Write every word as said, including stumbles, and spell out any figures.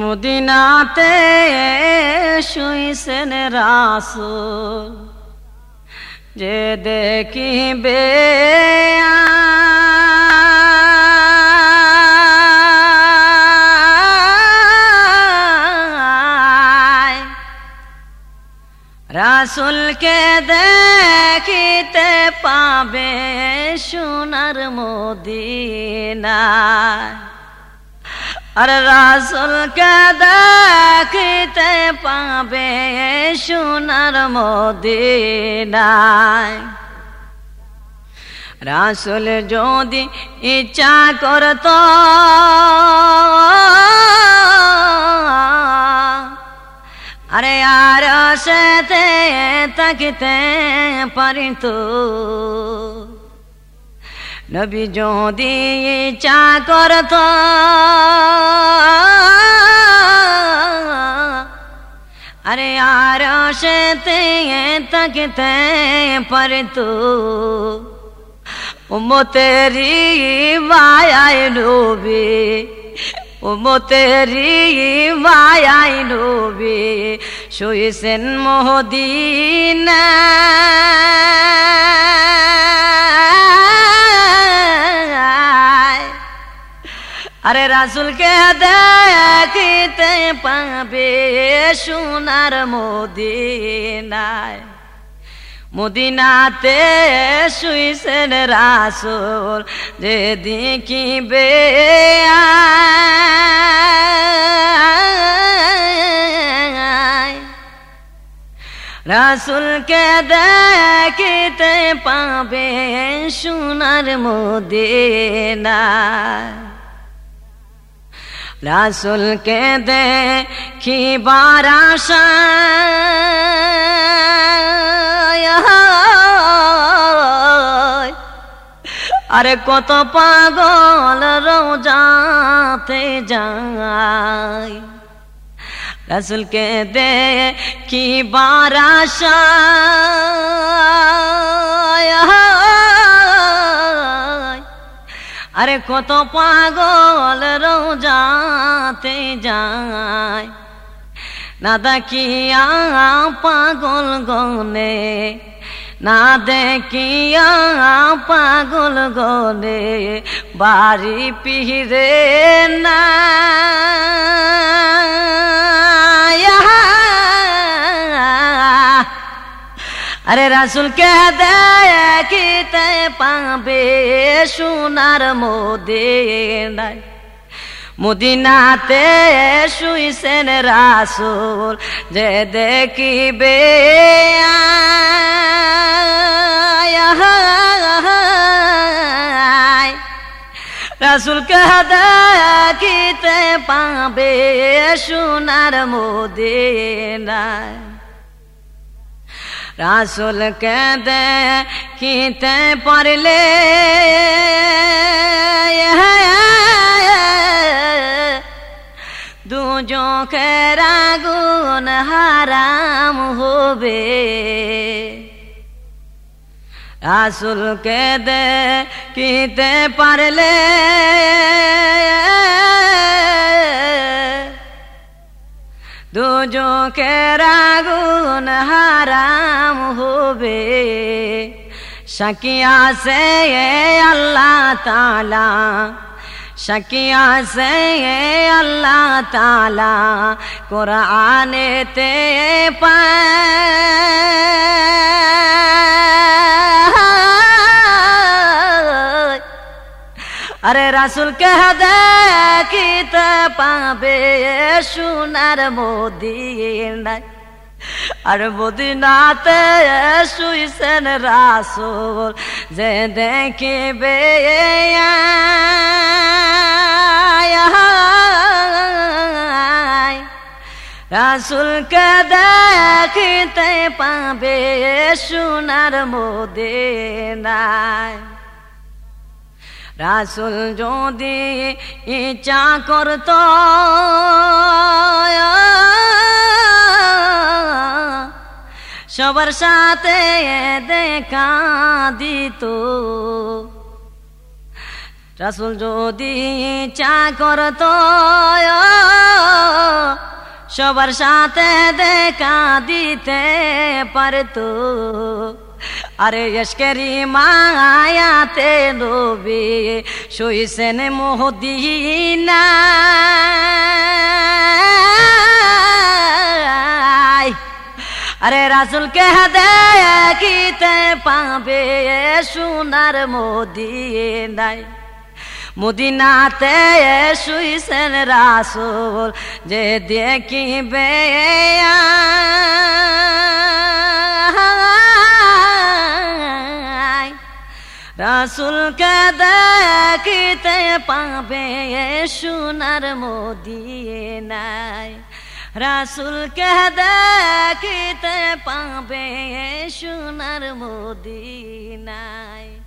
মদিনাতে শুইছেন রাসূল যে দেখিবে রাসূলকে দেখিতে পাবে সোনার মদিনায় আর রাসূলকে দেখিতে পাবে সোনার মদিনায় রাসূল যদি ইচ্ছা করত আরে আর সেতে থাকিতে পারিত নবী যদি ইচ্ছা করত আরে আর সেতে থাকিতে পারিত উম্মতেরি মায়ায় নবী উম্মতেরি মায়ায় নবী শুইছেন মদিনায় আরে রাসূলকে দেখিতে পাবে সোনার মদিনায় মদিনাতে শুইছেন রাসূল যে দেখিবে রাসূলকে দেখিতে পাবে সোনার মদিনায় রাসূলকে দেখিবার আশায় আরে কত পাগল রোজাতে যায় রাসূলকে দেখিবার আশায় আরে কত পাগল রোজাতে যায় না দেখিয়া পাগল গনে না দেখিয়া পাগল গনে বাড়ি পিরে না আরে রাসূলকে দেখিতে পাবে সোনার মদিনায় মদিনাতে শুইছেন রাসূল যে দেখিবে রাসূলকে দেখিতে পাবে সোনার মদিনায় রাসূলকে দেখিতে পারলে দু চোখের আগুন হারাম হবে রাসূলকে দেখিতে পারলে দু চোখের আগুন হারাম হবে সাক্ষী আছে আল্লাহ তাআলা সাক্ষী আছে আল্লাহ তাআলা কোরআনেতে পায় আরে রাসূলকে দেখিতে পাবে সোনার মদিনায় আর মদিনাতে শুইছেন রাসূল যে দেখিবে রাসূলকে দেখিতে পাবে সোনার মদিনায় রাসূল যদি ইচ্ছা করত সবার সাথে দেখা দিত রাসূল যদি ইচ্ছা করত সবার সাথে দেখা দিতে পারতো আরে ইশকেরি মায়াতে নবী শুইছেন মদিনায় আরে রাসূলকে দেখিতে পাবে সোনার মদিনায় মদিনাতে শুইছেন রাসূল যে দেখিবে রাসূলকে দেখিতে পাবে সোনার মদিনায় রাসূলকে দেখিতে পাবে সোনার মদিনায়।